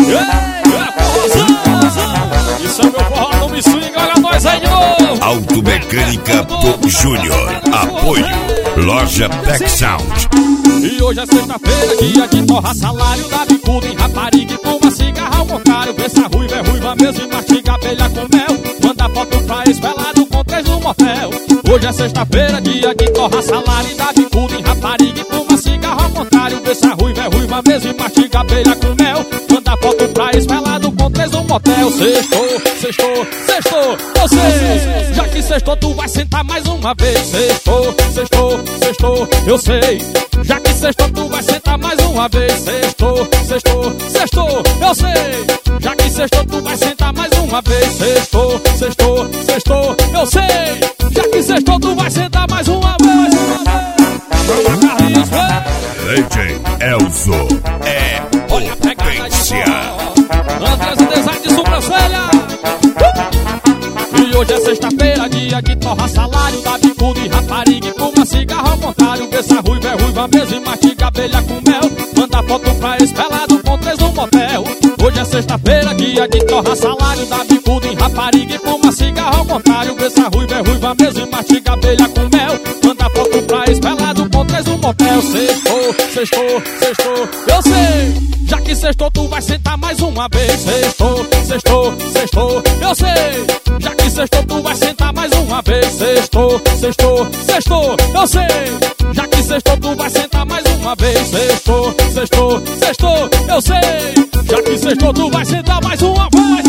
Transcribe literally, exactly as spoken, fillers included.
Isso é meu forró, não me swing, olha nós aí de novo. Automecânica Bob Júnior. Apoio Loja Tech Sound. E hoje é sexta-feira, dia de torrar salário da bicuda em rapariga e fuma cigarro ao contrário. Vê se a ruiva é ruiva mesmo e mastiga abelha com mel. Manda foto pra esvelado com três no motel. Hoje é sexta-feira, dia de torrar salário da bicuda em rapariga e fuma cigarro ao contrário. Vê se a ruiva é ruiva mesmo e mastiga abelha com mel. Manda foto pra esvelado com três no motel. Sextou, sextou, sextou, eu sei. Já que sextou, tu vai sentar mais uma vez. Sextou, sextou, sextou, eu sei. Já que sextou, tu vai sentar mais uma vez. Sextou, sextou, sextou, eu sei. Já que sextou, tu vai sentar mais uma vez. Sextou, sextou, sextou, eu sei. Já que sextou, tu vai sentar mais uma vez. Uma Carlinhos, Legend Elzo é potência. Andrés e design de sobrancelha. E hoje é sexta-feira, dia de torrar salário da bicuda e rapariga e fuma cigarro ao contrário. Vê se a ruiva é ruiva mesmo e mastiga abelha com mel. Manda foto pra espelado com três no motel. Hoje é sexta-feira, dia de torrar salário da bicuda e rapariga e fuma cigarro ao contrário. Vê se a ruiva é ruiva mesmo e mastiga abelha com mel. Manda foto pra espelado com três no motel. Sextou, sextou, sextou, eu sei. Já que sextou, tu vai sentar mais uma vez. Sextou, sextou, sextou, eu sei. Já que sextou, tu vai sentar mais uma vez. Sextou, sextou, sextou, eu sei. Já que sextou, tu vai sentar mais uma vez. Sextou, sextou, sextou, eu sei. Já que sextou, tu vai sentar mais uma vez.